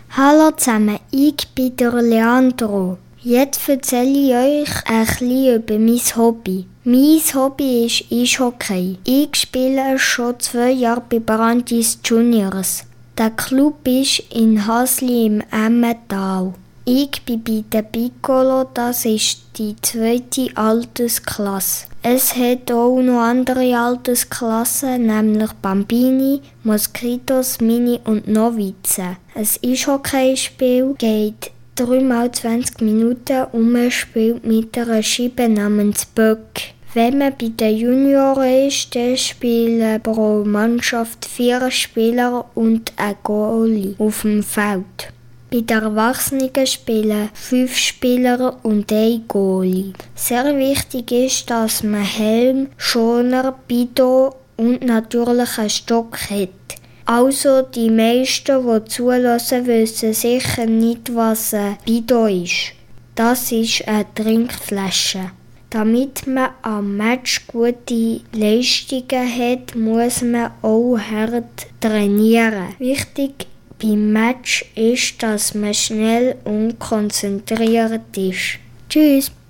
Hallo zusammen, ich bin der Leandro. Jetzt erzähle ich euch ein bisschen über mein Hobby. Mein Hobby ist Eishockey. Ich spiele schon 2 Jahre bei Brandis Juniors. Der Club ist in Hasli im Emmental. Ich bin bei den Piccolo, das ist die 2. Altersklasse. Es hat auch noch andere Altersklassen, nämlich Bambini, Moskitos, Mini und Novize. Ein Eishockeyspiel geht 3 mal 20 Minuten und man spielt mit einer Scheibe namens Böck. Wenn man bei den Junioren ist, dann spielen pro Mannschaft 4 Spieler und ein Goalie auf dem Feld. Bei den Erwachsenen spielen 5 Spieler und ein Goalie. Sehr wichtig ist, dass man Helm, Schoner, Bidon und natürlich einen Stock hat. Also die meisten, die zulassen, wissen sicher nicht, was ein Bidon ist. Das ist eine Trinkflasche. Damit man am Match gute Leistungen hat, muss man auch hart trainieren. Wichtig beim Match ist, dass man schnell und konzentriert ist. Tschüss!